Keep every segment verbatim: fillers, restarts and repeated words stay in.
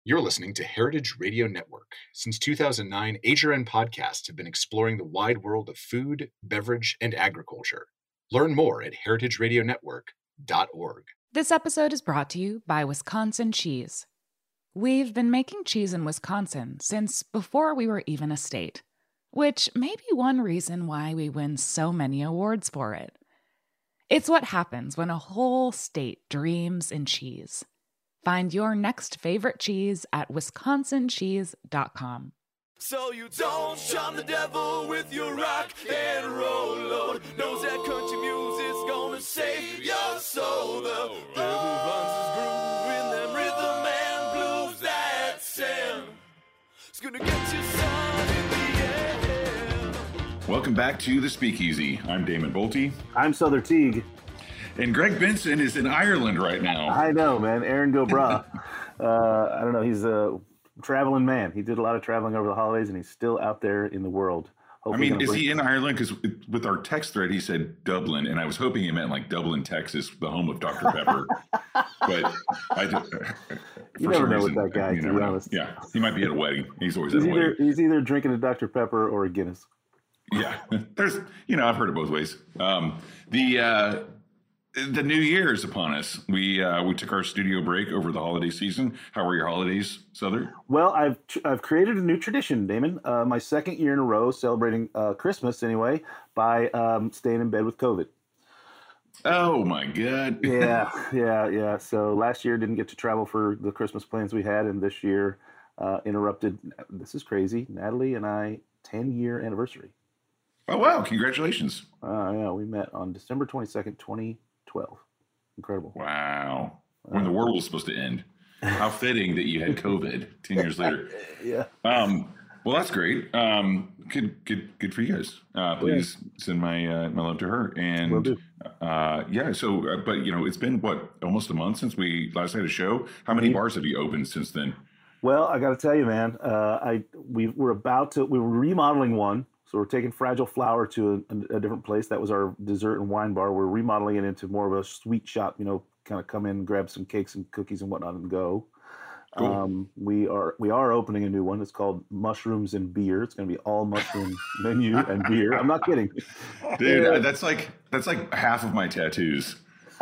You're listening to Heritage Radio Network. Since two thousand nine, H R N podcasts have been exploring the wide world of food, beverage, and agriculture. Learn more at heritage radio network dot org. This episode is brought to you by Wisconsin Cheese. We've been making cheese in Wisconsin since before we were even a state, which may be one reason why we win so many awards for it. It's what happens when a whole state dreams in cheese. Find your next favorite cheese at wisconsin cheese dot com. So you don't charm the devil with your rock and roll load. Knows that country music's gonna save your soul. The devil runs his groove in them rhythm and blues that sound. It's gonna get you sun in the air. Welcome back to The Speakeasy. I'm Damon Bolte. I'm Souther Teague. And Greg Benson is in Ireland right now. I know, man. Aaron Gobra. uh, I don't know. He's a traveling man. He did a lot of traveling over the holidays, and he's still out there in the world. Hopefully I mean, is bring- he in Ireland? Because with our text thread, he said Dublin, and I was hoping he meant like Dublin, Texas, the home of Doctor Pepper. But I did, you never know reason, with that guy, to be honest. Yeah, he might be at a wedding. He's always he's at a either, wedding. He's either drinking a Doctor Pepper or a Guinness. Yeah, there's, you know, I've heard it both ways. Um, the uh, The new year is upon us. We uh, we took our studio break over the holiday season. How were your holidays, Souther? Well, I've I've created a new tradition, Damon. Uh, my second year in a row celebrating uh, Christmas, anyway, by um, staying in bed with COVID. Oh my God! yeah, yeah, yeah. So last year didn't get to travel for the Christmas plans we had, and this year uh, interrupted. This is crazy. Natalie and I ten year anniversary. Oh wow! Congratulations. Uh, yeah, we met on December twenty-second, twenty twelve. Incredible. Wow. When the world was supposed to end. How fitting that you had COVID ten years later. Yeah. Um, well, that's great. Um, good, good, good for you guys. Uh, please yeah. send my uh, my love to her. And Will do. Uh, yeah. So, uh, but you know, it's been what, almost a month since we last had a show. How many mm-hmm. bars have you opened since then? Well, I got to tell you, man. Uh, I we were about to we were remodeling one. So we're taking Fragile Flower to a, a different place. That was our dessert and wine bar. We're remodeling it into more of a sweet shop, you know, kind of come in, grab some cakes and cookies and whatnot and go. Cool. Um, we are we are opening a new one. It's called Mushrooms and Beer. It's going to be all mushroom menu and beer. I'm not kidding. Dude, yeah. that's like that's like half of my tattoos.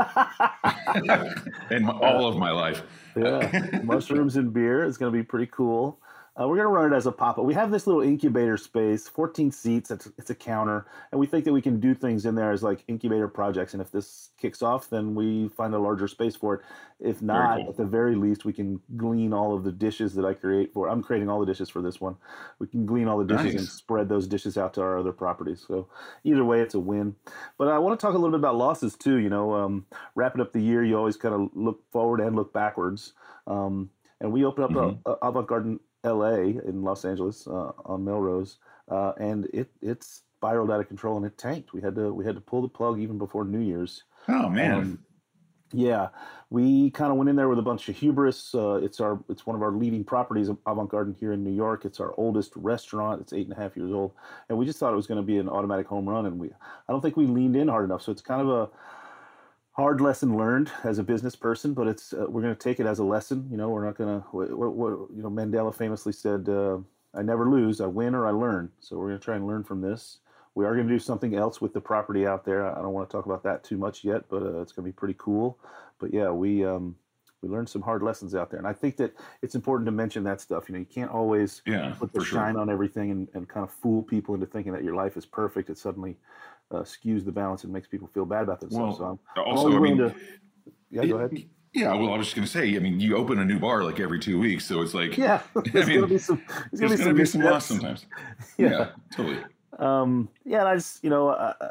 and my, all of my life. Yeah, Mushrooms and Beer is going to be pretty cool. Uh, we're going to run it as a pop-up. We have this little incubator space, fourteen seats. It's, it's a counter. And we think that we can do things in there as like incubator projects. And if this kicks off, then we find a larger space for it. If not, cool. At the very least, we can glean all of the dishes that I create for. I'm creating all the dishes for this one. We can glean all the dishes nice. And spread those dishes out to our other properties. So either way, it's a win. But I want to talk a little bit about losses too. You know, um, wrapping up the year, you always kind of look forward and look backwards. Um, and we opened up mm-hmm. a, a Avant Garden L A in Los Angeles uh, on Melrose, uh, and it it spiraled out of control and it tanked. We had to we had to pull the plug even before New Year's. Oh man, um, yeah, we kind of went in there with a bunch of hubris. Uh, it's our it's one of our leading properties, Avant Garden here in New York. It's our oldest restaurant. It's eight and a half years old, and we just thought it was going to be an automatic home run, and we I don't think we leaned in hard enough. So it's kind of a hard lesson learned as a business person, but it's uh, we're going to take it as a lesson. You know, we're not going to. You know, Mandela famously said, uh, "I never lose. I win or I learn." So we're going to try and learn from this. We are going to do something else with the property out there. I don't want to talk about that too much yet, but uh, it's going to be pretty cool. But yeah, we um, we learned some hard lessons out there, and I think that it's important to mention that stuff. You know, you can't always yeah, put the shine sure. on everything and, and kind of fool people into thinking that your life is perfect. It suddenly Uh, skews the balance and makes people feel bad about themselves. Well, so I'm also, I mean, to, yeah, go ahead. Yeah, well, I was just going to say, I mean, you open a new bar like every two weeks, so it's like, yeah, there's going to be some, there's going to be some loss sometimes. Yeah, yeah totally. Um, yeah, and I just, you know, I,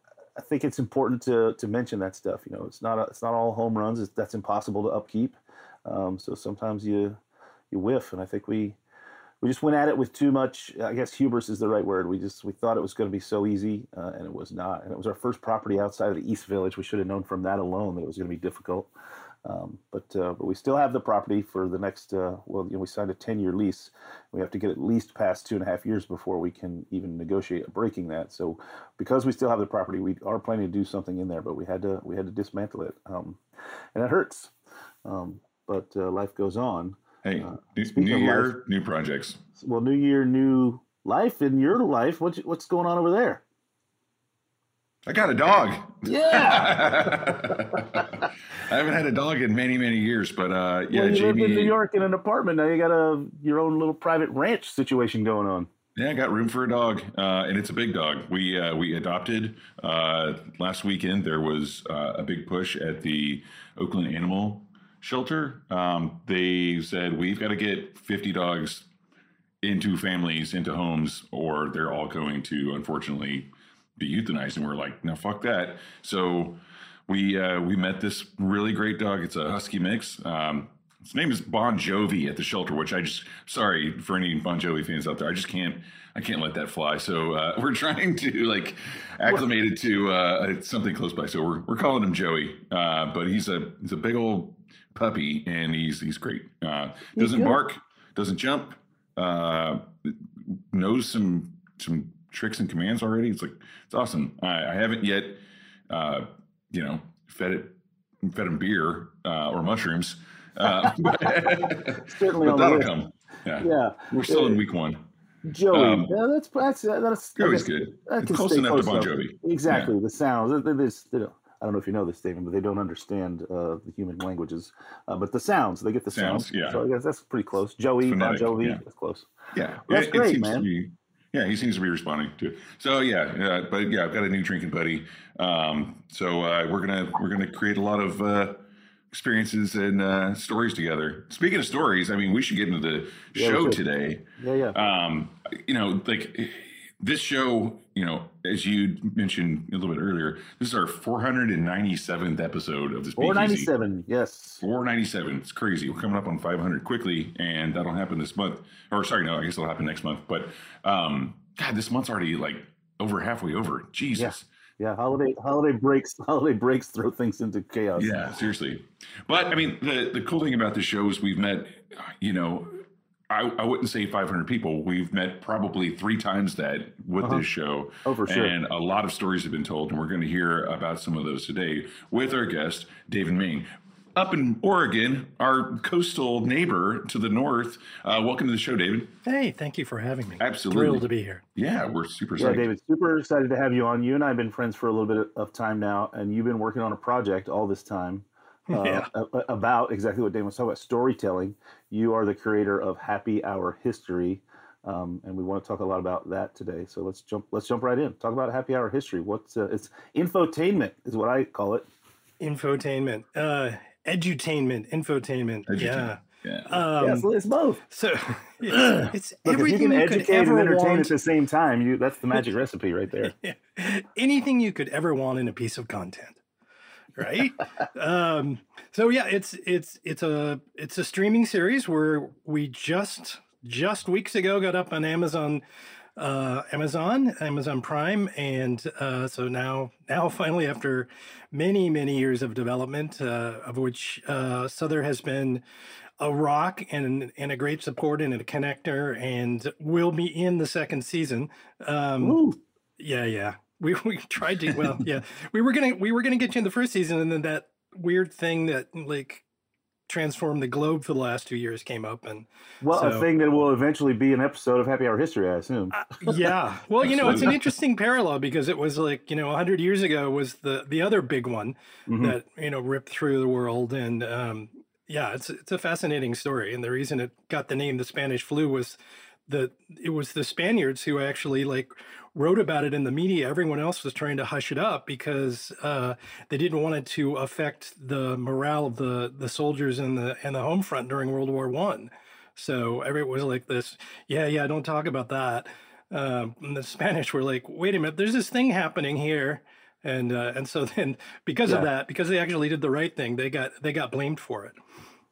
I think it's important to to mention that stuff. You know, it's not a, it's not all home runs. It's, that's impossible to upkeep. Um, so sometimes you you whiff, and I think we. We just went at it with too much, I guess hubris is the right word. We just, we thought it was going to be so easy, uh, and it was not. And it was our first property outside of the East Village. We should have known from that alone that it was going to be difficult. Um, but uh, but we still have the property for the next, uh, well, you know, we signed a ten-year lease. We have to get at least past two and a half years before we can even negotiate breaking that. So because we still have the property, we are planning to do something in there, but we had to we had to dismantle it. Um, and it hurts. Um, but uh, life goes on. Hey, Uh, new, speaking new of year, life- new projects. Well, new year, new life. In your life, what's what's going on over there? I got a dog. Yeah. I haven't had a dog in many, many years, but uh, yeah, well, you Jamie. lived in New York in an apartment. Now you got a your own little private ranch situation going on. Yeah, I got room for a dog, uh, and it's a big dog. We uh, we adopted uh, last weekend. There was uh, a big push at the Oakland Animal Shelter. Um, they said we've got to get fifty dogs into families, into homes, or they're all going to, unfortunately, be euthanized. And we're like, no, fuck that. So we uh, we met this really great dog. It's a husky mix. Um, his name is Bon Jovi at the shelter, which I just, sorry for any Bon Jovi fans out there. I just can't, I can't let that fly. So uh, we're trying to like acclimate it to uh, something close by. So we're, we're calling him Joey, uh, but he's a, he's a big old puppy and he's, he's great. Uh, doesn't bark, doesn't jump, uh, knows some, some tricks and commands already. It's like, it's awesome. I, I haven't yet, uh, you know, fed it, fed him beer uh, or mushrooms. Uh, but, Certainly but on that'll the list. come. Yeah. Yeah. We're still in week one. Joey, Um, yeah, that's that's that's Joey's that's- good. that It's can close stay enough to close Bon enough. Jovi. Exactly, the sounds. They, they, they don't- I don't know if you know this, Stephen, but they don't understand uh, the human languages. Uh, but the sounds, they get the sounds. Sounds, yeah. So I guess that's pretty close. Joey, Bon Phonetic, Jovi, yeah. that's close. Yeah. That's it, great, it seems man. To be, yeah, he seems to be responding to it. So yeah, yeah, but yeah, I've got a new drinking buddy. Um, so uh, we're gonna we're gonna create a lot of uh, experiences and uh, stories together. Speaking of stories, I mean, we should get into the Yeah, we show should. today. Yeah, yeah. Um, you know, like this show, you know, as you mentioned a little bit earlier, this is our four hundred ninety-seventh episode of this. four ninety-seven, yes. four ninety-seven. It's crazy. We're coming up on five hundred quickly, and that'll happen this month. Or sorry, no, I guess it'll happen next month. But um, God, this month's already like over halfway over. Jesus. Yeah, holiday holiday breaks holiday breaks throw things into chaos. Yeah, seriously. But I mean, the the cool thing about the show is we've met, you know, I, I wouldn't say five hundred people. We've met probably three times that with Uh-huh. this show. Oh, for sure. And a lot of stories have been told, and we're going to hear about some of those today with our guest, David Main. Up in Oregon, our coastal neighbor to the north. Uh, welcome to the show, David. Hey, thank you for having me. Absolutely. Thrilled to be here. Yeah, we're super Yeah, psyched. David, super excited to have you on. You and I have been friends for a little bit of time now, and you've been working on a project all this time uh, Yeah. a- about exactly what Damon was talking about, storytelling. You are the creator of Happy Hour History, um, and we want to talk a lot about that today. So let's jump. Let's jump right in. Talk about Happy Hour History. What's uh, it's infotainment is what I call it. Infotainment, uh, edutainment, infotainment. Edutainment. Yeah. Yeah. Um, yeah, it's, it's both. So it's, it's Look, if you everything can you, could educate and ever entertain want. at the same time, you that's the magic recipe right there. Anything you could ever want in a piece of content, right? um, so yeah, it's it's it's a it's a streaming series where we just just weeks ago got up on Amazon. Uh, Amazon, Amazon Prime, and uh, so now, now finally, after many, many years of development, uh, of which uh, Souther has been a rock and and a great support and a connector, and will be in the second season. Um, Ooh. yeah, yeah, we we tried to. Well, yeah, we were gonna we were gonna get you in the first season, and then that weird thing that like transformed the globe for the last two years came up, and Well, a so- thing that will eventually be an episode of Happy Hour History, I assume. Uh, yeah. Well, you know, it's an Absolutely. interesting parallel because it was like, you know, one hundred years ago was the the other big one Mhm. that, you know, ripped through the world. And um, yeah, it's it's a fascinating story. And the reason it got the name the Spanish flu was the it was the Spaniards who actually like wrote about it in the media. Everyone else was trying to hush it up because uh, they didn't want it to affect the morale of the the soldiers in the and the home front during World War One. So everyone was like this, yeah, yeah, don't talk about that. Um, and the Spanish were like, wait a minute, there's this thing happening here, and uh, and so then because Yeah. of that, because they actually did the right thing, they got they got blamed for it.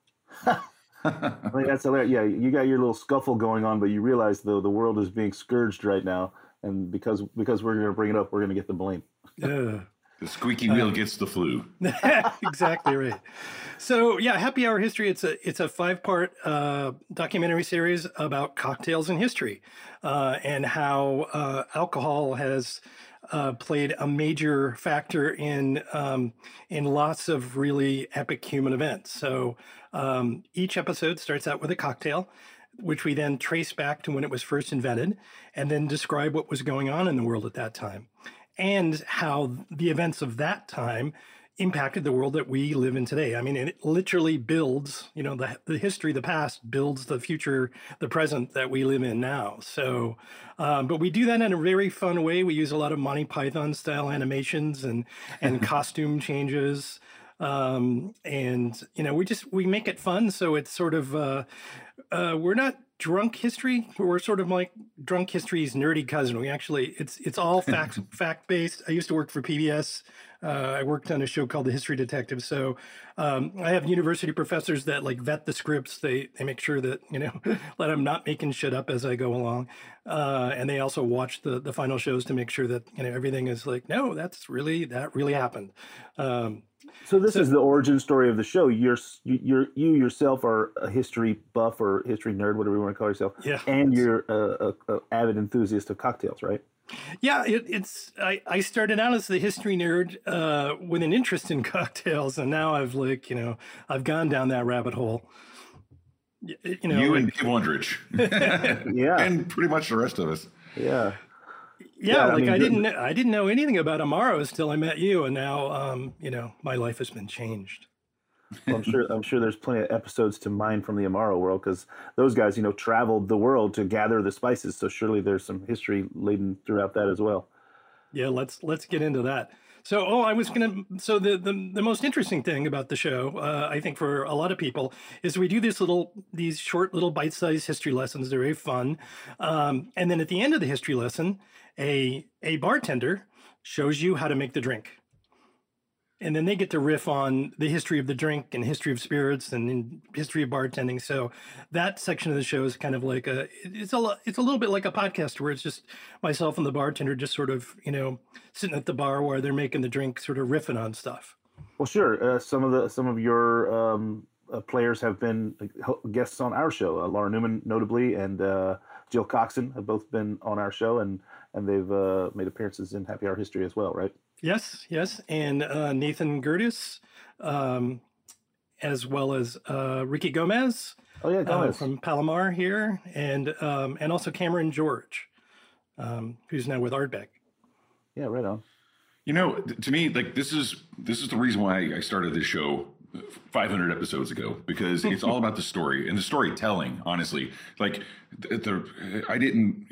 I think that's hilarious. Yeah, you got your little scuffle going on, but you realize the the world is being scourged right now, and because because we're going to bring it up, we're going to get the blame. Ugh. The squeaky wheel gets the flu. Exactly right. So yeah, Happy Hour History. It's a it's a five part uh, documentary series about cocktails and history, uh, and how uh, alcohol has uh, played a major factor in um, in lots of really epic human events. So um, each episode starts out with a cocktail, which we then trace back to when it was first invented, and then describe what was going on in the world at that time, and how the events of that time impacted the world that we live in today. I mean, it literally builds, you know, the, the history, the past builds the future, the present that we live in now. So, um, but we do that in a very fun way. We use a lot of Monty Python style animations and, and costume changes. Um, and, you know, we just, we make it fun. So it's sort of, uh, uh, we're not drunk history. We're sort of like drunk history's nerdy cousin. We actually, it's, it's all fact, fact based. I used to work for P B S. Uh, I worked on a show called The History Detective. So um, I have university professors that like vet the scripts. They they make sure that, you know, that I'm not making shit up as I go along. Uh, and they also watch the the final shows to make sure that, you know, everything is like, no, that's really, that really happened. Um, So this So- is the origin story of the show. You're you- you're you yourself are a history buff or history nerd, whatever you want to call yourself. Yeah. And you're a, a, a avid enthusiast of cocktails, right? Yeah, it, it's. I, I started out as the history nerd uh, with an interest in cocktails, and now I've like, you know, I've gone down that rabbit hole. Y- You know, You like- and Dave Wondrich. Yeah. And pretty much the rest of us. Yeah. yeah, yeah, I like mean, I the- didn't, I didn't know anything about Amaros till I met you, and now, um, you know, my life has been changed. Well, I'm sure I'm sure there's plenty of episodes to mine from the Amaro world because those guys, you know, traveled the world to gather the spices. So surely there's some history laden throughout that as well. Yeah, let's let's get into that. So, oh, I was gonna. So the the, the most interesting thing about the show, uh, I think, for a lot of people, is we do this little these short little bite-sized history lessons. They're very fun, um, and then at the end of the history lesson, a a bartender shows you how to make the drink. And then they get to riff on the history of the drink and history of spirits and in history of bartending. So that section of the show is kind of like a, it's a, lo- it's a little bit like a podcast where it's just myself and the bartender just sort of, you know, sitting at the bar while they're making the drink, sort of riffing on stuff. Well, sure. Uh, some of the some of your um, uh, players have been uh, guests on our show. Uh, Laura Newman, notably, and uh, Jill Coxon have both been on our show, and and they've uh, made appearances in Happy Hour history as well, right? Yes, yes. And uh, Nathan Gertis, um, as well as uh, Ricky Gomez, Oh yeah, uh, Gomez. from Palomar here, and um, and also Cameron George, um, who's now with Ardbeg. Yeah, right on. You know, th- to me, like this is this is the reason why I started this show five hundred episodes ago, because it's all about the story and the storytelling. Honestly, like the, the I didn't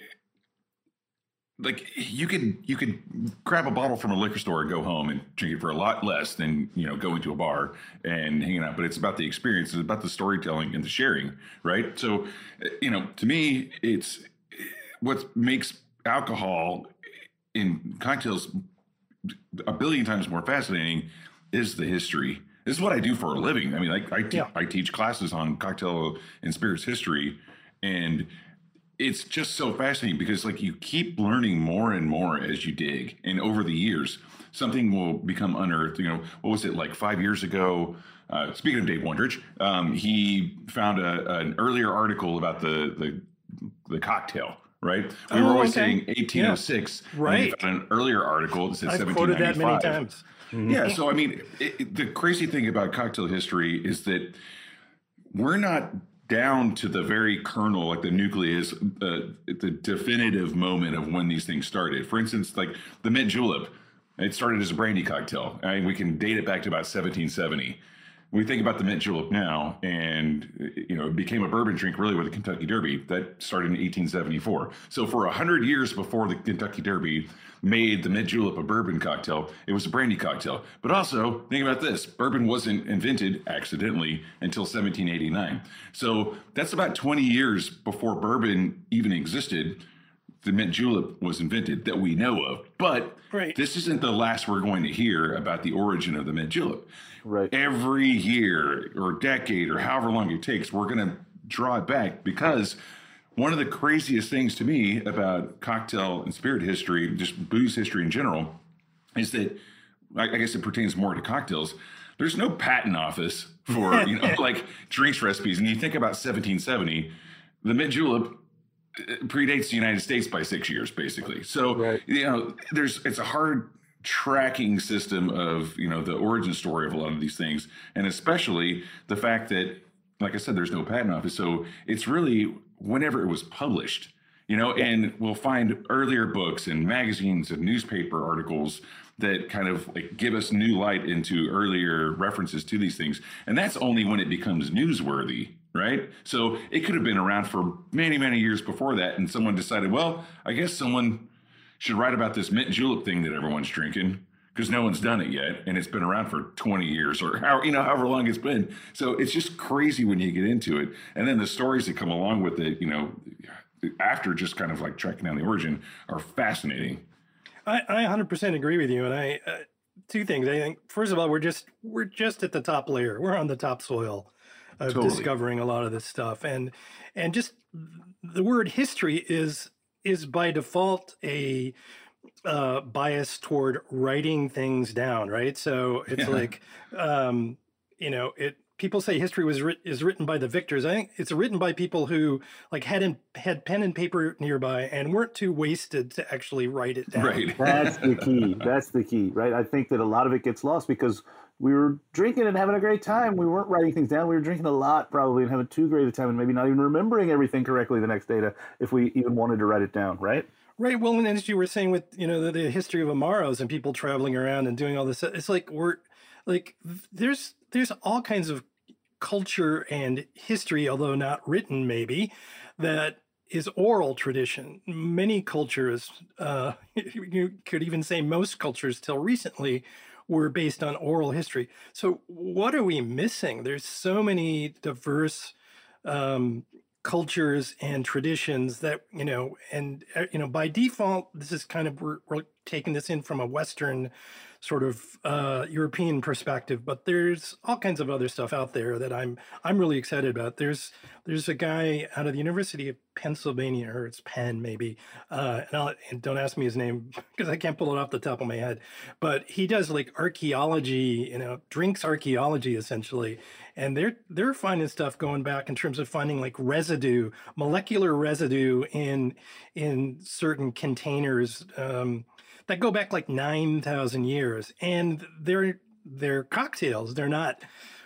like you could you could grab a bottle from a liquor store and go home and drink it for a lot less than, you know, going to a bar and hanging out. But it's about the experience. It's about the storytelling and the sharing, right? So, you know, to me, it's what makes alcohol in cocktails a billion times more fascinating is the history. This is what I do for a living. I mean, like I, te- Yeah. I teach classes on cocktail and spirits history, and it's just so fascinating because like you keep learning more and more as you dig, and over the years, something will become unearthed. You know, what was it like five years ago? Uh, speaking of Dave Wondrich, um, he found a, an earlier article about the the, the cocktail. Right, we were Oh, always okay. saying eighteen oh six. Yeah. Right. And we found an earlier article that said I've seventeen quoted that ninety-five. many times. Yeah, so I mean, it, it- the crazy thing about cocktail history is that we're not down to the very kernel, like the nucleus, uh, the definitive moment of when these things started. For instance, like the mint julep, it started as a brandy cocktail. I mean, we can date it back to about seventeen seventy. We think about the mint julep now, and you know, it became a bourbon drink really with the Kentucky Derby that started in eighteen seventy-four. So for a hundred years before the Kentucky Derby made the mint julep a bourbon cocktail, it was a brandy cocktail. But also think about this: bourbon wasn't invented accidentally until seventeen eighty-nine. So that's about twenty years before bourbon even existed. The mint julep was invented that we know of. But Right. this isn't the last we're going to hear about the origin of the mint julep. Right. Every year or decade or however long it takes, we're going to draw it back, because one of the craziest things to me about cocktail and spirit history, just booze history in general, is that I I guess it pertains more to cocktails. There's no patent office for, you know, like drinks recipes. And you think about seventeen seventy, the mint julep predates the United States by six years, basically. So, Right. you know, there's it's a hard tracking system of, you know, the origin story of a lot of these things. And especially the fact that, like I said, there's no patent office. So it's really whenever it was published, you know, and we'll find earlier books and magazines and newspaper articles that kind of like give us new light into earlier references to these things. And that's only when it becomes newsworthy, right? So it could have been around for many, many years before that. And someone decided, well, I guess someone should write about this mint julep thing that everyone's drinking because no one's done it yet. And it's been around for twenty years or how, you know, however long it's been. So it's just crazy when you get into it. And then the stories that come along with it, you know, after just kind of like tracking down the origin are fascinating. I, I one hundred percent agree with you. And I, uh, two things. I think, first of all, we're just, we're just at the top layer. We're on the top soil of Totally. discovering a lot of this stuff. And, and just the word history is, is by default a uh, bias toward writing things down, right? So it's Yeah. like, um, you know, it, people say history was writ- is written by the victors. I think it's written by people who like hadn't had pen and paper nearby and weren't too wasted to actually write it down. Right. That's the key. That's the key, right? I think that a lot of it gets lost because we were drinking and having a great time. We weren't writing things down. We were drinking a lot probably and having too great a time and maybe not even remembering everything correctly the next day to, if we even wanted to write it down, right? Right. Well, and as you were saying with, you know, the, the history of Amaros and people traveling around and doing all this, it's like we're like, there's, there's all kinds of culture and history, although not written maybe, that is oral tradition. Many cultures, uh, you could even say most cultures till recently were based on oral history. So what are we missing? There's so many diverse um, cultures and traditions that, you know, and, uh, you know, by default, this is kind of, we're, we're taking this in from a Western sort of uh, European perspective, but there's all kinds of other stuff out there that I'm I'm really excited about. There's there's a guy out of the University of Pennsylvania, or it's Penn maybe, uh, and, I'll, and don't ask me his name because I can't pull it off the top of my head, but he does like archaeology, you know, drinks archaeology essentially, and they're they're finding stuff going back in terms of finding like residue, molecular residue in in certain containers. Um, that go back like nine thousand years. And they're, they're cocktails. They're not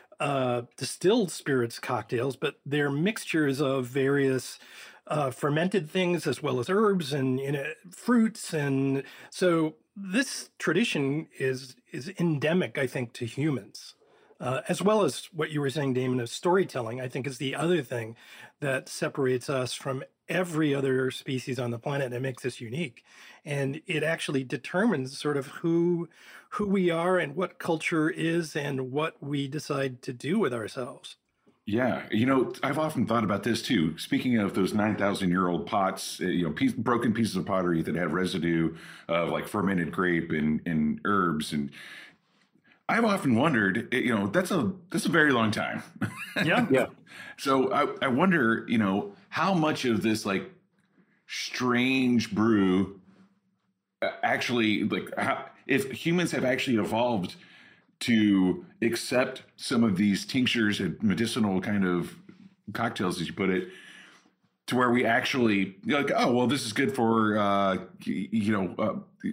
uh, distilled spirits cocktails, but they're mixtures of various uh, fermented things as well as herbs and, you know, fruits. And so this tradition is, is endemic, I think, to humans. Uh, as well as what you were saying, Damon, of storytelling, I think is the other thing that separates us from every other species on the planet and makes us unique. And it actually determines sort of who who we are and what culture is and what we decide to do with ourselves. Yeah, you know, I've often thought about this too. Speaking of those nine thousand year old pots, uh, you know, piece, broken pieces of pottery that have residue of like fermented grape and, and herbs. And I've often wondered, you know, that's a that's a very long time. Yeah. Yeah. So I, I wonder, you know, how much of this like strange brew uh, actually, like, how, if humans have actually evolved to accept some of these tinctures and medicinal kind of cocktails, as you put it, to where we actually, you know, like, oh, well, this is good for, uh, you know, uh,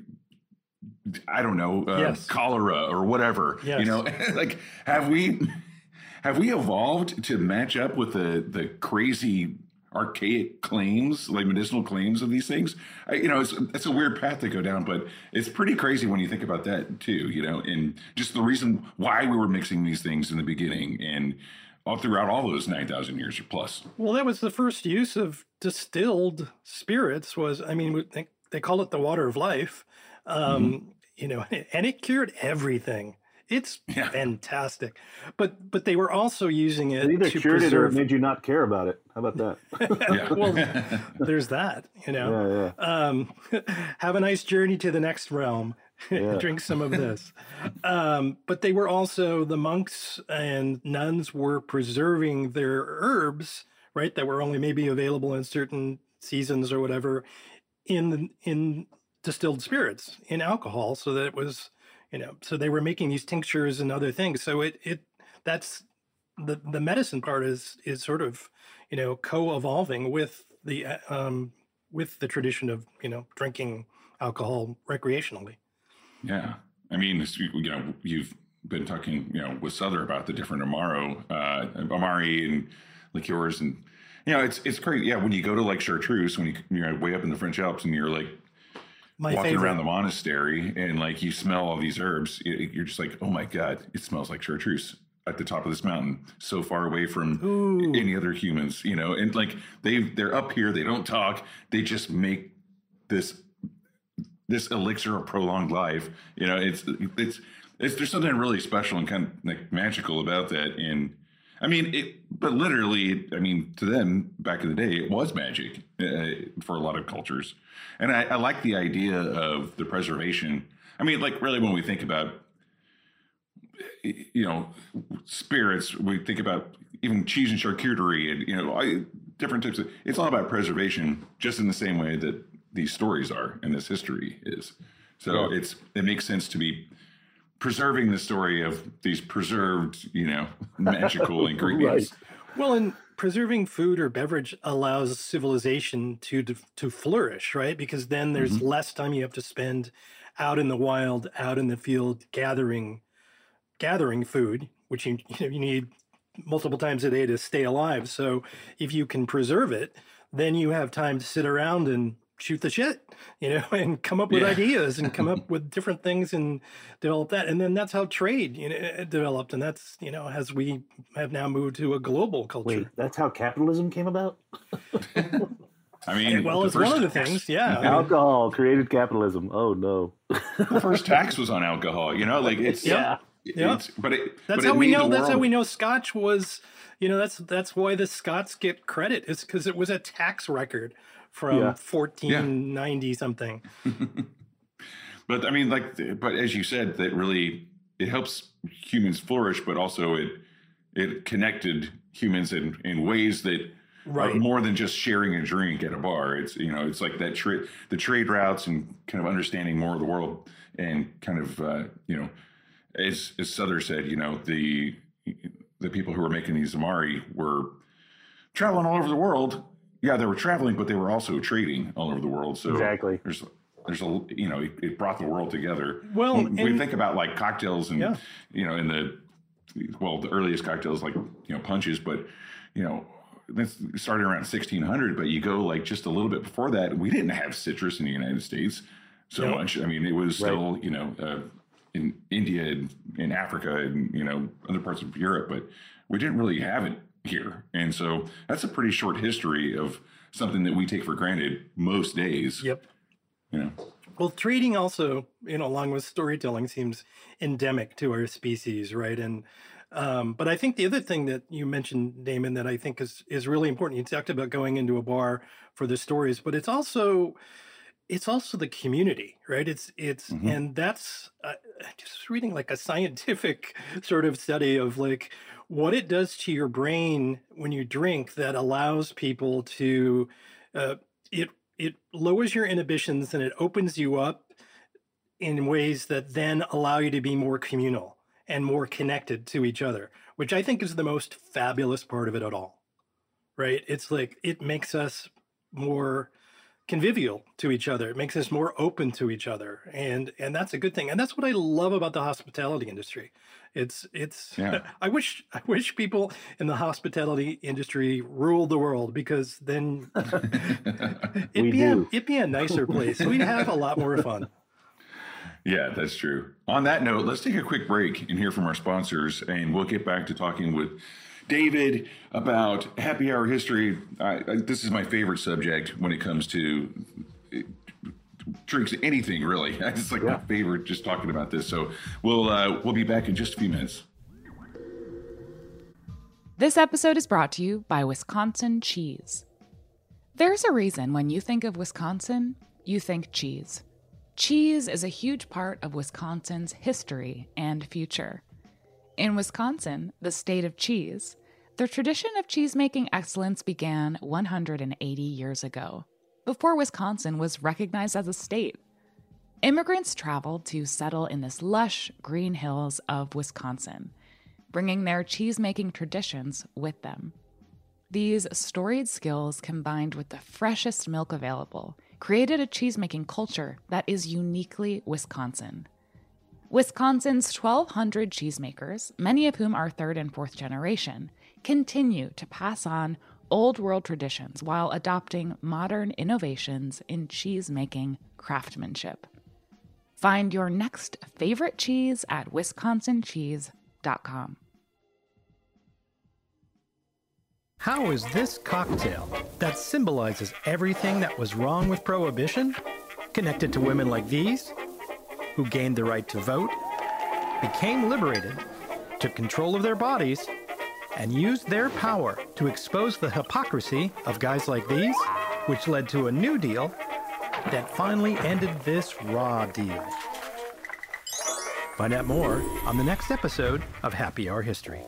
I don't know, uh, Yes. cholera or whatever. Yes. You know, like, have we have we evolved to match up with the the crazy archaic claims, like medicinal claims of these things? I, you know, it's it's a weird path to go down, but it's pretty crazy when you think about that too. You know, and just the reason why we were mixing these things in the beginning and all throughout all those nine thousand years or plus. Well, that was the first use of distilled spirits was, I mean, they, they call it the water of life, um, mm-hmm. you know, and it cured everything. It's Yeah. fantastic. But but they were also using it It either to cured it or it preserve. made you not care about it. How about that? Yeah. Well, there's that, you know. Yeah, Um, have a nice journey to the next realm. Yeah. Drink some of this. Um, but they were also, the monks and nuns were preserving their herbs, right, that were only maybe available in certain seasons or whatever, in in distilled spirits, in alcohol, so that it was, you know, so they were making these tinctures and other things. So it it that's the the medicine part is is sort of, you know, co-evolving with the uh, um, with the tradition of, you know, drinking alcohol recreationally. Yeah. I mean, it's- you know, you've been talking, you know, with Souther about the different Amaro, uh, Amari and liqueurs, and you know, it's it's great. Yeah, when you go to like Chartreuse, when you, you're way up in the French Alps and you're like My walking favorite. around the monastery and like you smell all these herbs, it- you're just like, oh my god, it smells like Chartreuse at the top of this mountain, so far away from Ooh. any other humans, you know, and like they they're up here, they don't talk, they just make this this elixir of prolonged life. You know, it's it's it's there's something really special and kind of like magical about that. And I mean, it, but literally, I mean, to them back in the day, it was magic uh, for a lot of cultures. And I, I like the idea of the preservation. I mean, like really, when we think about, you know, spirits, we think about even cheese and charcuterie and, you know, I, different types of, it's all about preservation, just in the same way that these stories are and this history is. So Yeah. it's, it makes sense to be preserving the story of these preserved, you know, magical ingredients. Well, and preserving food or beverage allows civilization to to flourish, right? Because then there's Mhm. less time you have to spend out in the wild, out in the field, gathering gathering food, which you you, know, you need multiple times a day to stay alive. So if you can preserve it, then you have time to sit around and shoot the shit, you know, and come up with Yeah. ideas and come up with different things and develop that. And then that's how trade, you know, it developed. And that's, you know, as we have now moved to a global culture. Wait, that's how capitalism came about? I mean, well, the it's one first of the tax- things, yeah. I mean, Alcohol created capitalism. Oh no. the first tax was on alcohol. You know, like it's Yeah. Yeah. It's, but it, that's but how it we made know. the That's how world- we know Scotch was. You know, that's that's why the Scots get credit. It's because it was a tax record from Yeah. fourteen ninety something. But I mean, like, but as you said, that really it helps humans flourish, but also it it connected humans in in ways that are Right. more than just sharing a drink at a bar. It's you know, it's like that trade the trade routes and kind of understanding more of the world and kind of uh, you know, as as Souther said, you know, the the people who were making these Amari were traveling all over the world. Yeah, they were traveling, but they were also trading all over the world. So Exactly. there's there's a you know it, it brought the world together. Well, when we and- think about like cocktails and Yeah. you know in the well the earliest cocktails like you know punches, but you know this started around sixteen hundred. But you go like just a little bit before that, we didn't have citrus in the United States so No. much. I mean, it was still you know uh, in India and in Africa and you know other parts of Europe, but we didn't really have it here. And so that's a pretty short history of something that we take for granted most days. Yep. You know, Well, trading also, you know, along with storytelling, seems endemic to our species, right? And um, but I think the other thing that you mentioned, Damon, that I think is is really important. You talked about going into a bar for the stories, but it's also it's also the community, right? It's it's Mhm. and that's uh, just reading like a scientific sort of study of like what it does to your brain when you drink that allows people to uh, it it lowers your inhibitions and it opens you up in ways that then allow you to be more communal and more connected to each other, which I think is the most fabulous part of it at all. Right? It's like it makes us more convivial to each other. It makes us more open to each other. And and that's a good thing. And that's what I love about the hospitality industry. It's it's Yeah. I wish I wish people in the hospitality industry ruled the world, because then it'd We be a, do. it'd be a nicer place. We'd have a lot more fun. Yeah, that's true. On that note, let's take a quick break and hear from our sponsors, and we'll get back to talking with David about happy hour history. I, I, this is my favorite subject when it comes to uh, drinks, anything really. It's like my Yeah. favorite, just talking about this. So we'll uh, we'll be back in just a few minutes. This episode is brought to you by Wisconsin Cheese. There's a reason when you think of Wisconsin, you think cheese. Cheese is a huge part of Wisconsin's history and future. In Wisconsin, the state of cheese, the tradition of cheese-making excellence began one hundred eighty years ago, before Wisconsin was recognized as a state. Immigrants traveled to settle in this lush green hills of Wisconsin, bringing their cheese-making traditions with them. These storied skills, combined with the freshest milk available, created a cheesemaking culture that is uniquely Wisconsin. Wisconsin's twelve hundred cheesemakers, many of whom are third and fourth generation, continue to pass on old world traditions while adopting modern innovations in cheesemaking craftsmanship. Find your next favorite cheese at wisconsin cheese dot com. How is this cocktail that symbolizes everything that was wrong with Prohibition connected to women like these, who gained the right to vote, became liberated, took control of their bodies, and used their power to expose the hypocrisy of guys like these, which led to a new deal that finally ended this raw deal? Find out more on the next episode of Happy Hour History.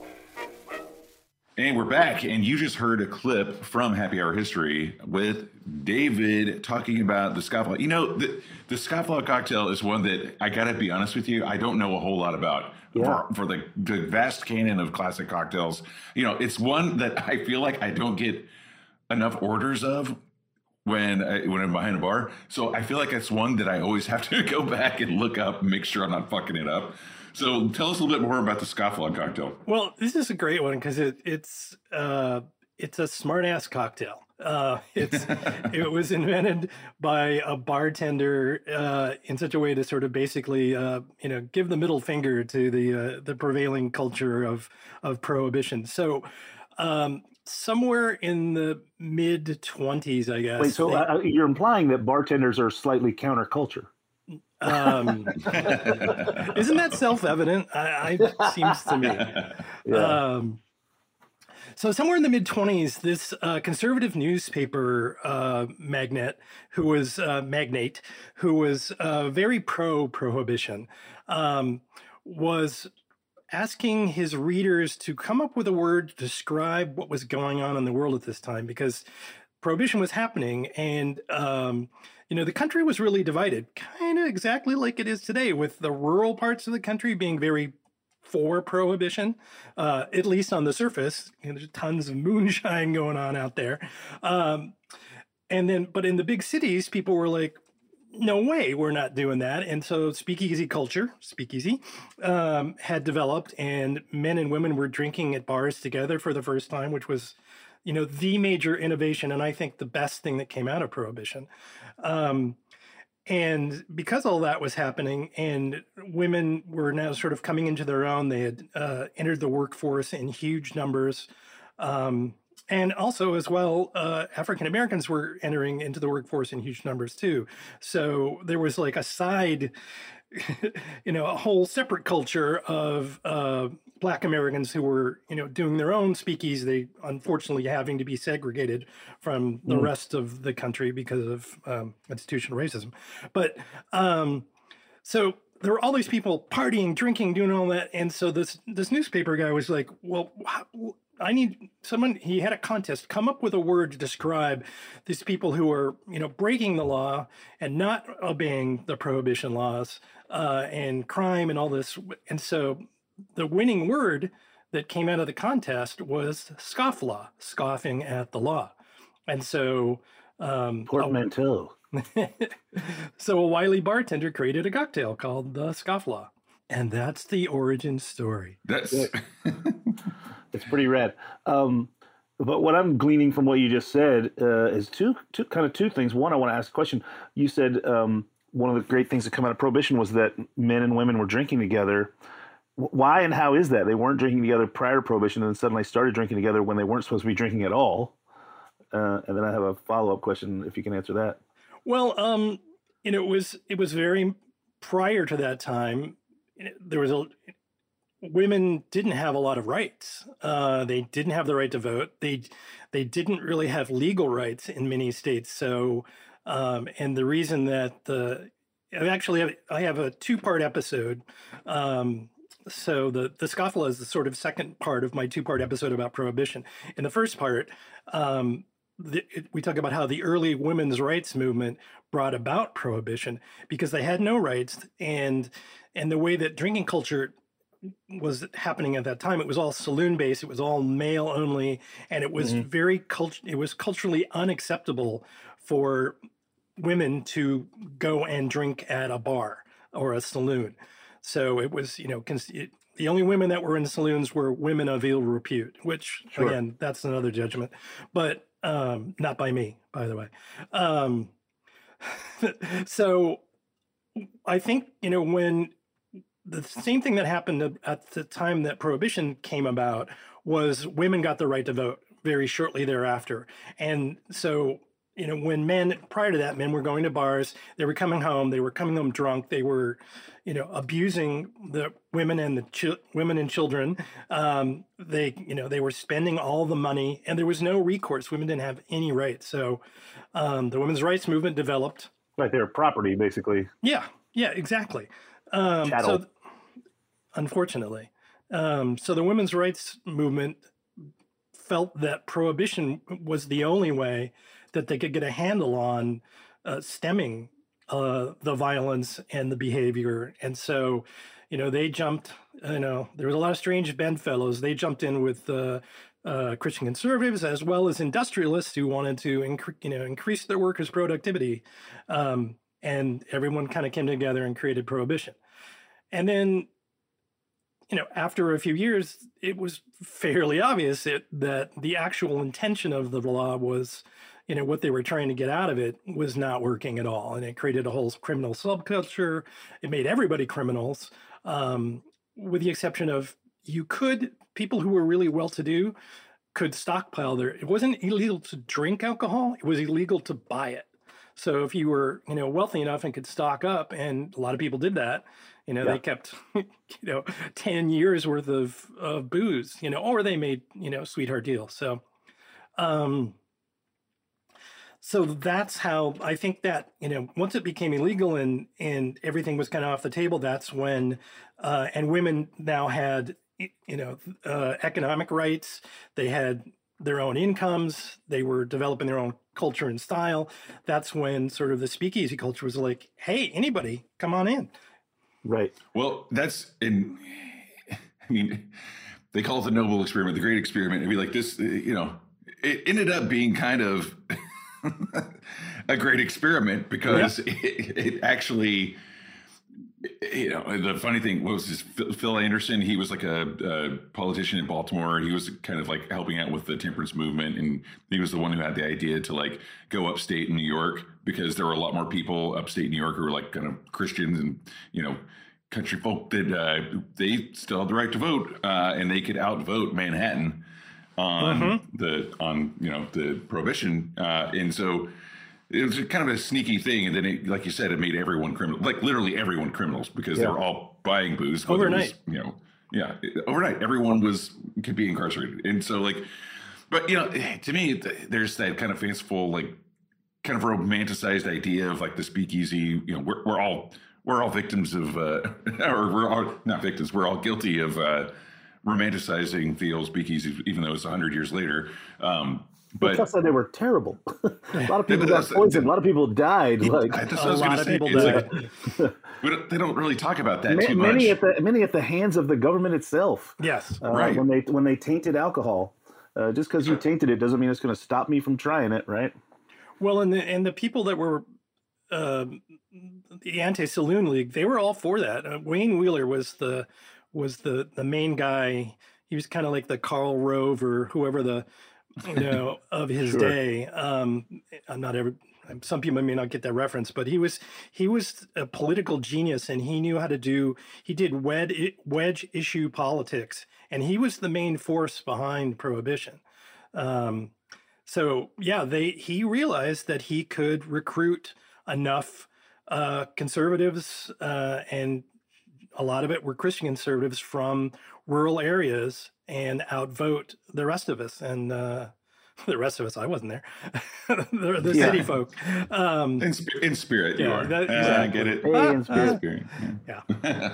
And we're back, and you just heard a clip from Happy Hour History with David talking about the scofflaw. You know, the, the scofflaw cocktail is one that, I gotta be honest with you, I don't know a whole lot about. Yeah. For, for the, the vast canon of classic cocktails. You know, it's one that I feel like I don't get enough orders of when, I, when I'm behind a bar. So I feel like it's one that I always have to go back and look up and make sure I'm not fucking it up. So tell us a little bit more about the scofflaw cocktail. Well, this is a great one because it, it's uh, it's a smart ass cocktail. Uh, it's it was invented by a bartender uh, in such a way to sort of basically uh, you know give the middle finger to the uh, the prevailing culture of of Prohibition. So um, somewhere in the mid twenties, I guess. Wait, so they, uh, you're implying that bartenders are slightly counterculture? Um, isn't that self-evident? I, I seems to me. Yeah. Um, so somewhere in the mid twenties, this uh, conservative newspaper uh, magnate, who was uh, magnate, who was uh, very pro-prohibition, um, was asking his readers to come up with a word to describe what was going on in the world at this time, because Prohibition was happening, and um, you know, the country was really divided, kind of exactly like it is today, with the rural parts of the country being very for Prohibition, uh, at least on the surface. You know, there's tons of moonshine going on out there. Um, and then, but in the big cities, people were like, no way, we're not doing that. And so speakeasy culture, speakeasy, um, had developed, and men and women were drinking at bars together for the first time, which was, you know, the major innovation, and I think the best thing that came out of Prohibition. Um, and because all that was happening, and women were now sort of coming into their own, they had uh, entered the workforce in huge numbers. Um, and also, as well, uh, African Americans were entering into the workforce in huge numbers, too. So there was like a side, you know, a whole separate culture of uh, Black Americans who were, you know, doing their own speakeasy, they unfortunately having to be segregated from the mm. rest of the country because of um, institutional racism. But um, so there were all these people partying, drinking, doing all that. And so this, this newspaper guy was like, well, I need someone, he had a contest, come up with a word to describe these people who are, you know, breaking the law and not obeying the Prohibition laws uh, and crime and all this. And so the winning word that came out of the contest was scofflaw, scoffing at the law. And so... Um, Portmanteau. So a wily bartender created a cocktail called the scofflaw. And that's the origin story. That's... It's pretty rad. Um, but what I'm gleaning from what you just said uh, is two, two, kind of two things. One, I want to ask a question. You said um, one of the great things that come out of Prohibition was that men and women were drinking together. Why and how is that? They weren't drinking together prior to Prohibition, and then suddenly started drinking together when they weren't supposed to be drinking at all. Uh, and then I have a follow-up question, if you can answer that. Well, um, you know, it was it was very prior to that time. There was a women didn't have a lot of rights. Uh, they didn't have the right to vote. They they didn't really have legal rights in many states. So, um, and the reason that the I actually have, I have a two-part episode. Um, so the the scofflaw is the sort of second part of my two-part episode about Prohibition. In the first part, um, the, it, we talk about how the early women's rights movement brought about Prohibition because they had no rights, and and the way that drinking culture was happening at that time. It was all saloon based. It was all male only, and it was Mhm. very cult. It was culturally unacceptable for women to go and drink at a bar or a saloon. So it was, you know, cons- it, the only women that were in saloons were women of ill repute, which Sure. again, that's another judgment, but um, not by me, by the way. Um, so I think, you know, when the same thing that happened at the time that Prohibition came about was women got the right to vote very shortly thereafter. And so, you know, when men, prior to that, men were going to bars, they were coming home, they were coming home drunk, they were, you know, abusing the women and the ch- women and children. Um, they, you know, they were spending all the money, and there was no recourse. Women didn't have any rights. So um, the women's rights movement developed. Right, they're property, basically. Yeah, yeah, exactly. Um, Chattel. so, unfortunately, um, so the women's rights movement felt that prohibition was the only way that they could get a handle on uh, stemming uh, the violence and the behavior. And so, you know, they jumped, you know, there was a lot of strange bedfellows. They jumped in with uh, uh, Christian conservatives as well as industrialists who wanted to, incre- you know, increase their workers' productivity. Um, and everyone kind of came together and created prohibition. And then, you know, after a few years, it was fairly obvious it, that the actual intention of the law was, you know, what they were trying to get out of it was not working at all. And it created a whole criminal subculture. It made everybody criminals, um, with the exception of you could, people who were really well-to-do could stockpile their, it wasn't illegal to drink alcohol. It was illegal to buy it. So if you were, you know, wealthy enough and could stock up, and a lot of people did that, you know, Yeah. they kept, you know, ten years worth of, of booze, you know, or they made, you know, sweetheart deals. So, um, so that's how I think that, you know, once it became illegal and, and everything was kind of off the table, that's when, uh, and women now had, you know, uh, economic rights. They had their own incomes. They were developing their own culture and style. That's when sort of the speakeasy culture was like, hey, anybody, come on in. Right. Well, that's in. I mean, they call it the noble experiment, the great experiment. I mean, like this, uh, you know, it ended up being kind of a great experiment because Yeah. it, it actually, you know, the funny thing was this Phil Phil Anderson. He was like a, a politician in Baltimore. He was kind of like helping out with the temperance movement, and he was the one who had the idea to like go upstate in New York because there were a lot more people upstate New York who were like kind of Christians and, you know, country folk that uh, they still had the right to vote, uh, and they could outvote Manhattan on Mm-hmm. the on you know the prohibition, uh, and so it was kind of a sneaky thing. And then, it, like you said, it made everyone criminal, like literally everyone criminals, because Yeah. they were all buying booze whether it was, Overnight. you know, yeah, overnight, everyone was could be incarcerated, and so like, but you know, to me, th- there's that kind of fanciful, like, kind of romanticized idea of like the speakeasy. You know, we're we're all we're all victims of, uh, or we're all not victims. We're all guilty of uh, romanticizing the old speakeasy, even though it's a hundred years later. Um, But but plus, that they were terrible. a lot of people but got that's- poisoned. A lot of people died. Like that's what A I was lot gonna of say. people It's died. like, we don't, they don't really talk about that ma- too much. many at the many at the hands of the government itself. Yes. Uh, Right. When they when they tainted alcohol, uh, just because you tainted it doesn't mean it's going to stop me from trying it, right? Well, and the, and the people that were uh, the anti-saloon league, they were all for that. Uh, Wayne Wheeler was the was the the main guy. He was kind of like the Karl Rove or whoever the, you know, of his Sure. day. Um, I'm not ever. Some people may not get that reference, but he was he was a political genius, and he knew how to do. He did wed, wedge issue politics, and he was the main force behind prohibition. Um, so yeah, they he realized that he could recruit enough uh, conservatives, uh, and a lot of it were Christian conservatives from rural areas, and outvote the rest of us. And uh, the rest of us, I wasn't there, the, the Yeah. city folk. Um, in, sp- in spirit, you Yeah, are. that- Uh, I exactly. get it. Hey, in In spirit. spirit, yeah.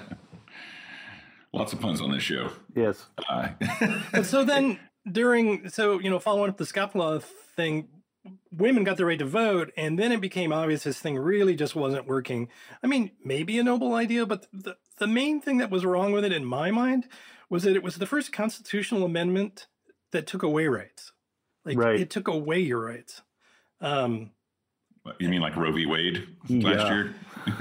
Lots of puns on this show. Yes. Uh, And so then during, so, you know, following up the scofflaw thing, women got the right to vote, and then it became obvious this thing really just wasn't working. I mean, maybe a noble idea, but the, the main thing that was wrong with it in my mind was that it was the first constitutional amendment that took away rights. Like Right. it took away your rights. Um, You mean like Roe v. Wade Yeah. last year?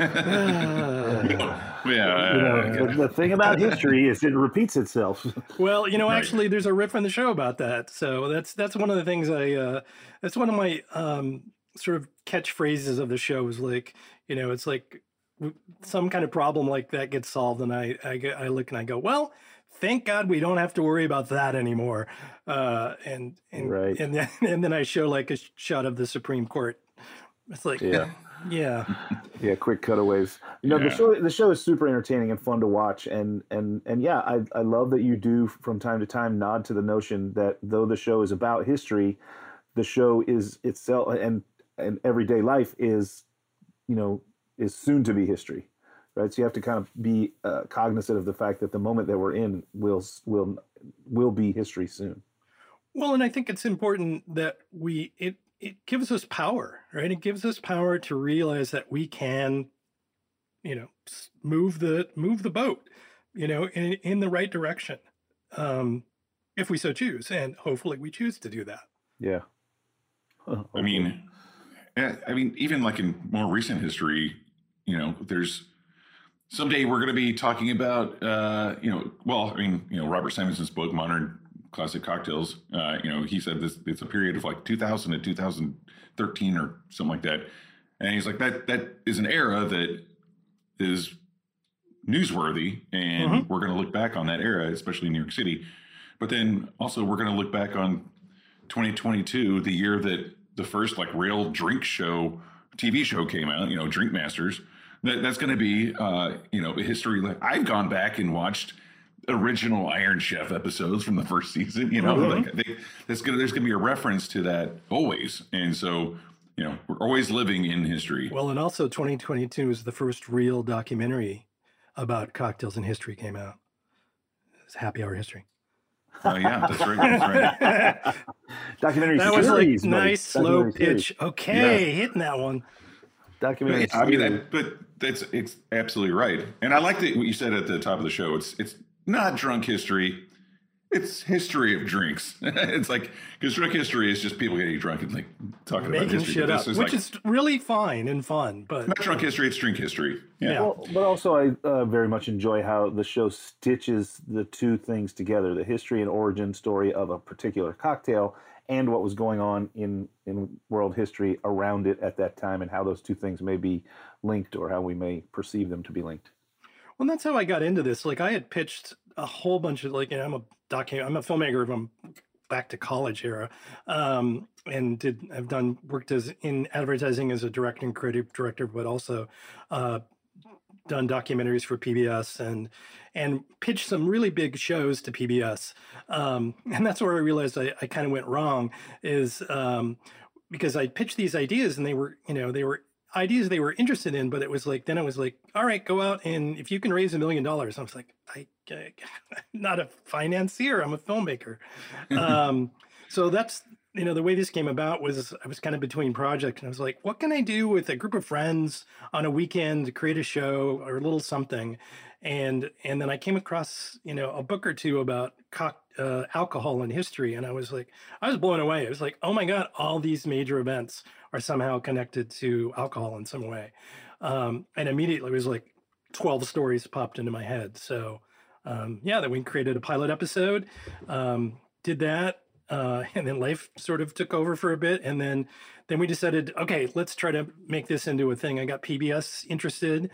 uh, yeah. You know, uh, the, the thing about history is it repeats itself. well, you know, Right. actually, there's a riff on the show about that. So that's that's one of the things I. Uh, that's one of my um, sort of catchphrases of the show is like, you know, it's like w- some kind of problem like that gets solved, and I I, get, I look and I go, well, thank God we don't have to worry about that anymore. Uh, and and Right. and then and then I show like a shot of the Supreme Court. It's like, Yeah. yeah. Yeah, quick cutaways. You know, Yeah. the show the show is super entertaining and fun to watch, and and and yeah, I I love that you do from time to time nod to the notion that though the show is about history, the show is itself and and everyday life is, you know, is soon to be history, right? So you have to kind of be uh, cognizant of the fact that the moment that we're in will will will be history soon. Well, and I think it's important that we it it gives us power, right? It gives us power to realize that we can, you know, s- move the move the boat, you know, in in the right direction, um, if we so choose, and hopefully we choose to do that. Yeah. I mean, eh, I mean, even like in more recent history, you know, there's someday we're going to be talking about, uh, you know, well, I mean, you know, Robert Simonson's book, Modern Classic Cocktails, uh, you know, he said this, it's a period of like two thousand to two thousand thirteen or something like that. And he's like, that, that is an era that is newsworthy. And Mhm. we're going to look back on that era, especially in New York City. But then also we're going to look back on twenty twenty-two, the year that the first like real drink show, T V show came out, you know, Drink Masters. That, that's going to be, uh, you know, a history. Like I've gone back and watched original Iron Chef episodes from the first season. You know, Mhm. like they, that's gonna, there's going to be a reference to that always. And so, you know, we're always living in history. Well, and also twenty twenty-two is the first real documentary about cocktails in history came out. It's Happy Hour History. Oh yeah, that's right. That's right. Documentary That was like series, buddy. nice slow Documentary series. pitch. Okay, hitting that one. Documentary I mean, series. that, but that's it's absolutely right. And I like that what you said at the top of the show. It's it's not drunk history. It's history of drinks. It's like because drunk history is just people getting drunk and like talking about Making history. shit But up, this is which like, is really fine and fun. But not drunk history. It's drink history. Yeah. Yeah. Well, but also I uh, very much enjoy how the show stitches the two things together: the history and origin story of a particular cocktail, and what was going on in in world history around it at that time, and how those two things may be linked, or how we may perceive them to be linked. Well, that's how I got into this. Like I had pitched a whole bunch of like, you know, I'm a docu, I'm a filmmaker from back to college era, um, and did I've done worked as in advertising as a director and creative director, but also uh, done documentaries for P B S and and pitched some really big shows to P B S. Um, and that's where I realized I, I kind of went wrong is um, because I pitched these ideas and they were, you know, they were ideas they were interested in, but it was like, then it was like, all right, go out and if you can raise a million dollars, I was like, I, I, I'm not a financier, I'm a filmmaker. um, so that's, you know, the way this came about was I was kind of between projects and I was like, what can I do with a group of friends on a weekend to create a show or a little something? And, and then I came across, you know, a book or two about cock, uh, alcohol and history. And I was like, I was blown away. It was like, oh my God, all these major events are somehow connected to alcohol in some way. Um, and immediately it was like twelve stories popped into my head. So um, yeah, then we created a pilot episode, um, did that. Uh, and then life sort of took over for a bit. And then, then we decided, okay, let's try to make this into a thing. I got P B S interested.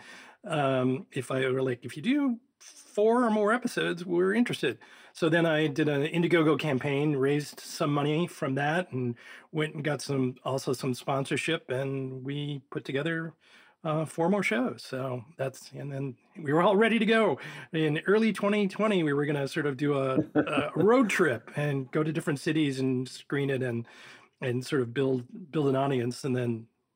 Um, if I were like, if you do four or more episodes, we're interested. So then I did an Indiegogo campaign, raised some money from that and went and got some, also some sponsorship. And we put together uh, four more shows. So that's, and then we were all ready to go. In early twenty twenty, we were going to sort of do a, a road trip and go to different cities and screen it and, and sort of build, build an audience. And then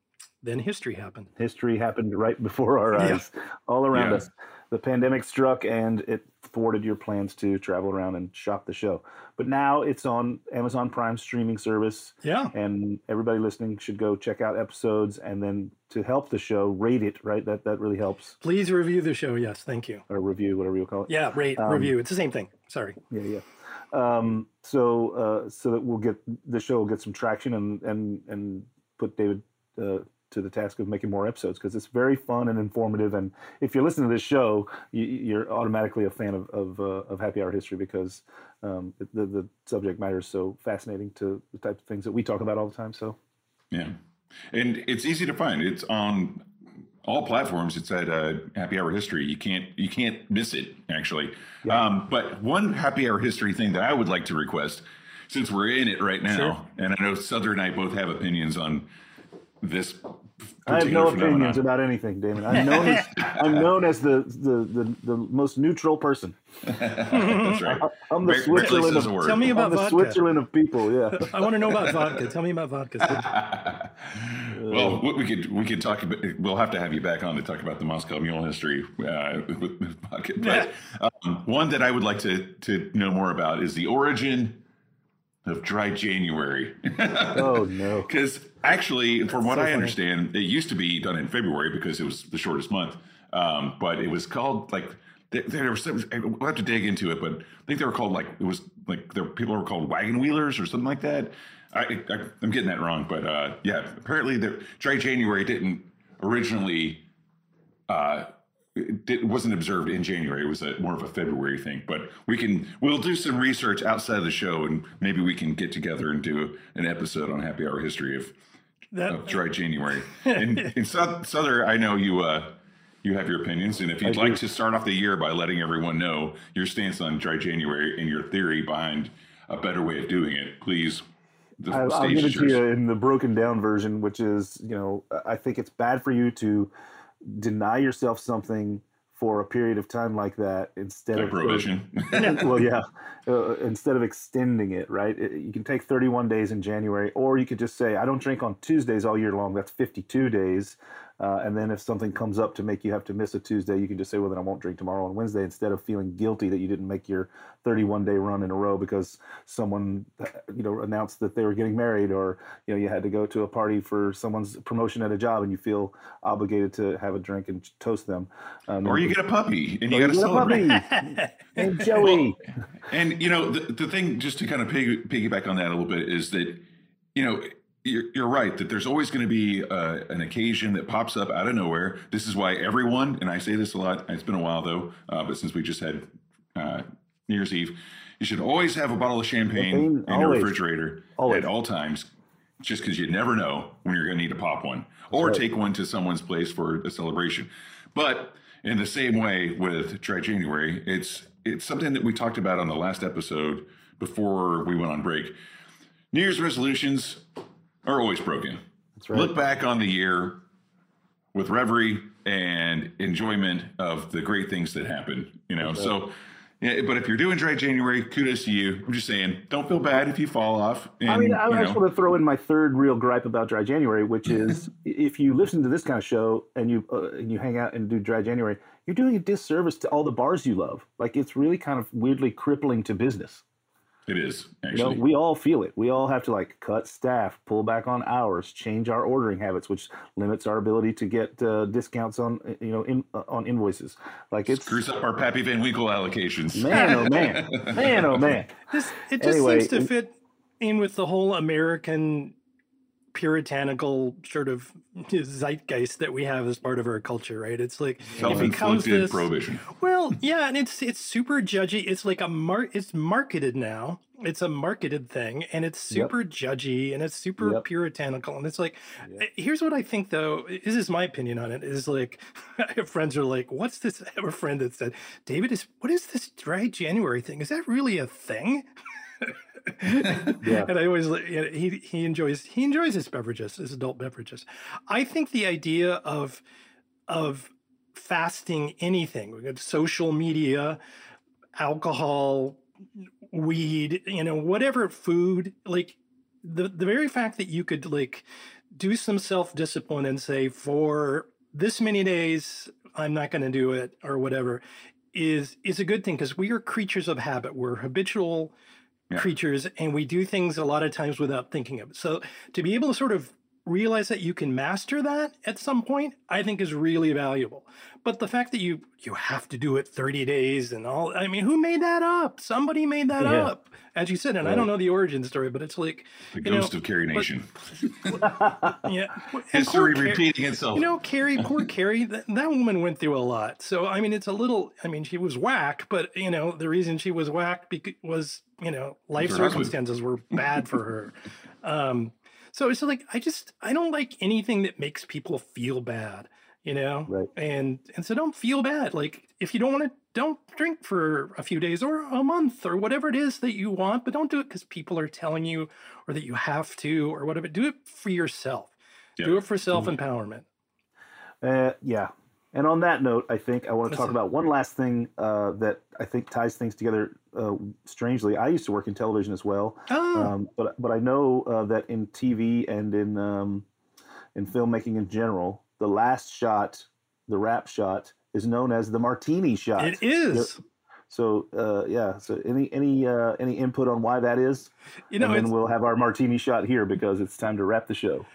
then history happened. History happened right before our eyes, yeah. all around yeah. us. The pandemic struck and it thwarted your plans to travel around and shop the show. But now it's on Amazon Prime streaming service. Yeah. And everybody listening should go check out episodes, and then to help the show, rate it, right? That that really helps. Please review the show. Yes, thank you. Or review, whatever you call it. Yeah, rate, um, review. It's the same thing. Sorry. Yeah, yeah. Um, so uh, so that we'll get, the show will get some traction and, and, and put David uh, to the task of making more episodes, because it's very fun and informative. And if you're listening to this show, you, you're automatically a fan of of, uh, of Happy Hour History, because um, the the subject matter is so fascinating to the types of things that we talk about all the time. So yeah, and it's easy to find. It's on all platforms. It's at uh, Happy Hour History. You can't you can't miss it, actually. Yeah. Um, but one Happy Hour History thing that I would like to request, since we're in it right now, sure. and I know Souther and I both have opinions on this. I have no phenomenon. opinions about anything, Damon. I'm known as I'm known as the the, the, the most neutral person. That's right. I'm the Bear, Switzerland of Tell me about I'm the vodka. Switzerland of people. Yeah. I want to know about vodka. Tell me about vodka. Well, we could we could talk about. We'll have to have you back on to talk about the Moscow Mule history uh, with, with vodka. But um, one that I would like to to know more about is the origin of Dry January. Oh no! Because actually, from That's what so I funny. understand, it used to be done in February because it was the shortest month. Um, but it was called like there, there was. We'll have to dig into it, but I think they were called like it was like there people were called wagon wheelers or something like that. I, I I'm getting that wrong, but uh, yeah, apparently the Dry January didn't originally. Uh, It, it wasn't observed in January. It was a, more of a February thing. But we can we'll do some research outside of the show, and maybe we can get together and do an episode on Happy Hour history of, that, of Dry January. And in Souther, I know you uh, you have your opinions, and if you'd like to start off the year by letting everyone know your stance on Dry January and your theory behind a better way of doing it, please. The I, I'll give it to you in the broken down version, which is, you know, I think it's bad for you to deny yourself something for a period of time like that instead like of prohibition. Well, yeah, uh, instead of extending it, right? It, you can take thirty-one days in January, or you could just say, I don't drink on Tuesdays all year long. That's fifty-two days. Uh, and then if something comes up to make you have to miss a Tuesday, you can just say, well, then I won't drink tomorrow on Wednesday, instead of feeling guilty that you didn't make your thirty-one day run in a row because someone, you know, announced that they were getting married, or, you know, you had to go to a party for someone's promotion at a job and you feel obligated to have a drink and toast them. Um, or you get a puppy and you got to celebrate. And Joey. Well, and, you know, the, the thing, just to kind of piggy, piggyback on that a little bit, is that, you know, You're, you're right that there's always going to be uh, an occasion that pops up out of nowhere. This is why everyone, and I say this a lot, it's been a while though, uh, but since we just had uh, New Year's Eve, you should always have a bottle of champagne in your always. refrigerator always. at all times, just because you never know when you're going to need to pop one, or right. take one to someone's place for a celebration. But in the same way with Dry January, it's it's something that we talked about on the last episode before we went on break. New Year's resolutions are always broken. That's right. Look back on the year with reverie and enjoyment of the great things that happened, you know. Right. So, yeah, but if you're doing Dry January, kudos to you. I'm just saying, don't feel bad if you fall off. And, I mean, I, you I just want to throw in my third real gripe about Dry January, which is if you listen to this kind of show and you uh, and you hang out and do Dry January, you're doing a disservice to all the bars you love. Like, it's really kind of weirdly crippling to business. It is, actually. You know, we all feel it. We all have to like cut staff, pull back on hours, change our ordering habits, which limits our ability to get uh, discounts on, you know, in, uh, on invoices. Like, it screws up our Pappy Van Winkle allocations. Man, oh man, man, oh man. This, it just Anyway, seems to in- fit in with the whole American puritanical sort of zeitgeist that we have as part of our culture, right? It's like it becomes Self-inflicted this prohibition. Well, yeah, and it's it's super judgy. It's like a mar it's marketed now. It's a marketed thing, and it's Yep. super judgy, and it's super Yep. puritanical. And it's like, Yep. here's what I think, though. This is my opinion on it. Is like, friends are like, "What's this?" I have a friend that said, "David, is what is this Dry January thing? Is that really a thing?" Yeah. And I always you know, he he enjoys he enjoys his beverages, his adult beverages. I think the idea of of fasting anything, we got social media, alcohol, weed, you know, whatever food, like the the very fact that you could like do some self-discipline and say, for this many days, I'm not going to do it or whatever, is is a good thing, because we are creatures of habit. We're habitual yeah. creatures, and we do things a lot of times without thinking of it. So to be able to sort of realize that you can master that at some point, I think is really valuable. But the fact that you you have to do it thirty days and all, I mean, who made that up? Somebody made that yeah. up, as you said. And right. I don't know the origin story, but it's like the ghost know, of Carrie Nation. But, yeah, history repeating itself. You know, Carrie, poor Carrie, that, that woman went through a lot. So I mean, it's a little. I mean, she was whack, but you know, the reason she was whacked because, was you know life circumstances were bad for her. Um, So it's like, I just, I don't like anything that makes people feel bad, you know? Right. And, and so don't feel bad. Like, if you don't want to, don't drink for a few days or a month or whatever it is that you want, but don't do it because people are telling you or that you have to or whatever. Do it for yourself. Yeah. Do it for self-empowerment. Uh, yeah. And on that note, I think I want to talk about one last thing uh, that I think ties things together uh, strangely. I used to work in television as well, oh. um, but but I know uh, that in T V and in um, in filmmaking in general, the last shot, the wrap shot, is known as the martini shot. It is. So uh, yeah. So any any uh, any input on why that is? You know, and then we'll have our martini shot here because it's time to wrap the show.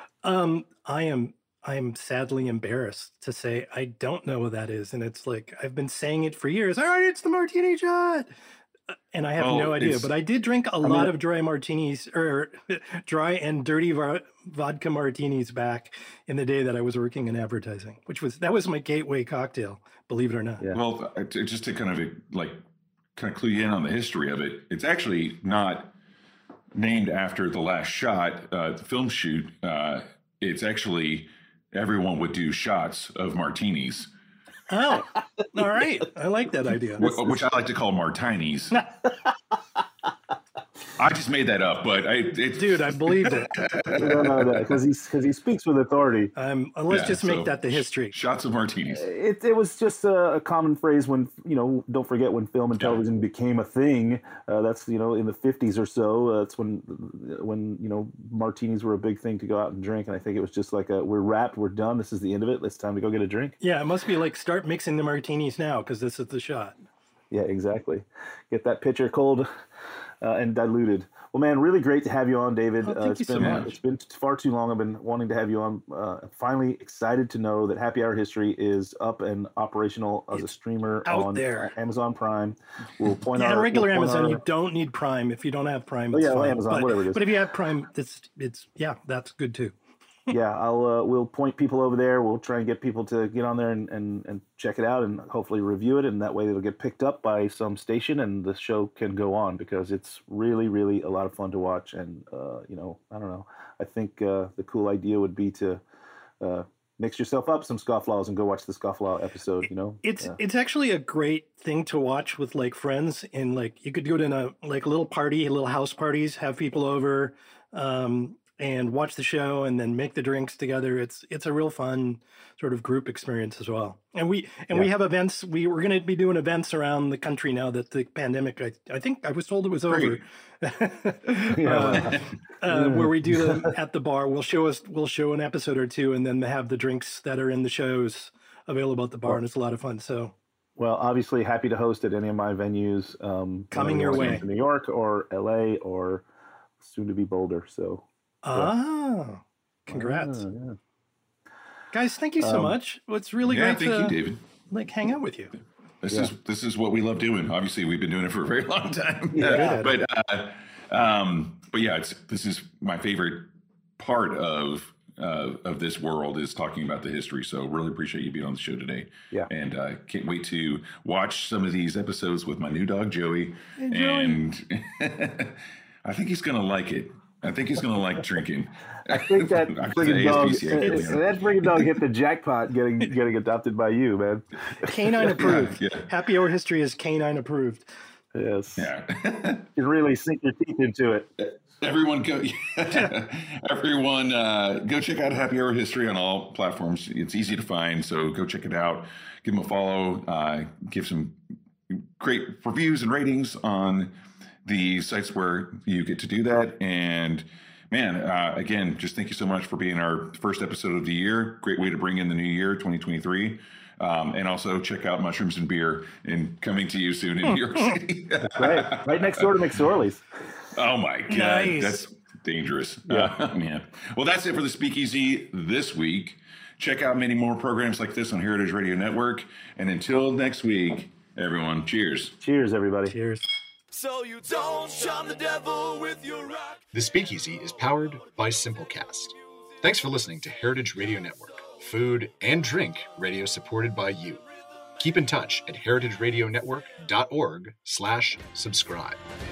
Um, I am. I'm sadly embarrassed to say I don't know what that is. And it's like, I've been saying it for years. All right, it's the martini shot. And I have oh, no idea, but I did drink a I lot mean, of dry martinis or dry and dirty vodka martinis back in the day that I was working in advertising, which was, that was my gateway cocktail, believe it or not. Yeah. Well, just to kind of like, kind of clue you in on the history of it, it's actually not named after the last shot, uh, the film shoot. Uh, it's actually, everyone would do shots of martinis. Oh, all right. I like that idea. Which I like to call martinis. I just made that up, but I, it's... dude, I believed it. no, no, no, because he's because he speaks with authority. Um, let's yeah, just make so that the history. Shots of martinis. It it was just a, a common phrase when, you know, don't forget when film and television yeah. became a thing. Uh, that's, you know, in the fifties or so. Uh, that's when when you know martinis were a big thing to go out and drink, and I think it was just like a, we're wrapped, we're done. This is the end of it. It's time to go get a drink. Yeah, it must be like start mixing the martinis now because this is the shot. Yeah, exactly. Get that pitcher cold. Uh, and diluted. Well, man, really great to have you on, David. Oh, thank uh, it's you been, so much. It's been far too long. I've been wanting to have you on. Uh, finally excited to know that Happy Hour History is up and operational as it's a streamer out on there. Amazon Prime. We'll point yeah, out regular we'll Amazon. Our, you don't need Prime. If you don't have Prime, oh, it's yeah, well, fine. Amazon, but, whatever it is. But if you have Prime, it's it's yeah, that's good too. yeah, I'll uh, we'll point people over there. We'll try and get people to get on there and, and, and check it out and hopefully review it, and that way it'll get picked up by some station and the show can go on because it's really, really a lot of fun to watch. And uh, you know, I don't know. I think uh, the cool idea would be to uh, mix yourself up some Scofflaws and go watch the Scofflaw episode. You know, it's yeah. it's actually a great thing to watch with like friends, and like you could do it in a like a little party, little house parties, have people over. Um, and watch the show and then make the drinks together. It's it's a real fun sort of group experience as well. And we and yeah. we have events. We we're going to be doing events around the country now that the pandemic, I, I think I was told it was over. uh, uh, where we do them at the bar. We'll show us we'll show an episode or two and then have the drinks that are in the shows available at the bar. Well, and it's a lot of fun. So well, obviously happy to host at any of my venues. Um, Coming your way. New York or L A or soon to be Boulder. So Ah, congrats. Ah, yeah. Guys, thank you so um, much. It's really yeah, great thank to you, David. like hang out with you. This yeah. is this is what we love doing. Obviously, we've been doing it for a very long time. Yeah. but uh, um, but yeah, it's this is my favorite part of uh, of this world is talking about the history. So really appreciate you being on the show today. Yeah, and uh, can't wait to watch some of these episodes with my new dog Joey. Hey, Joey. And I think he's gonna like it. I think he's going to like drinking. I think that friggin' dog, that friggin' dog hit the jackpot getting getting adopted by you, man. Canine approved. Yeah, yeah. Happy Hour History is canine approved. Yes. Yeah. You really sink your teeth into it. Everyone go, everyone uh, go check out Happy Hour History on all platforms. It's easy to find, so go check it out. Give them a follow. Uh, give some great reviews and ratings on the sites where you get to do that, and man, uh, again, just thank you so much for being our first episode of the year. Great way to bring in the new year, twenty twenty-three. Um, and also check out Mushrooms and Beer and coming to you soon in New York City. That's right. Right next door to McSorley's. Oh my God. Nice. That's dangerous. Yeah. Uh, man. Well, that's it for the Speakeasy this week. Check out many more programs like this on Heritage Radio Network. And until next week, everyone, cheers. Cheers, everybody. Cheers. So you don't shun the devil with your rock. The Speakeasy is powered by Simplecast. Thanks for listening to Heritage Radio Network, food and drink radio supported by you. Keep in touch at heritageradionetwork.org slash subscribe.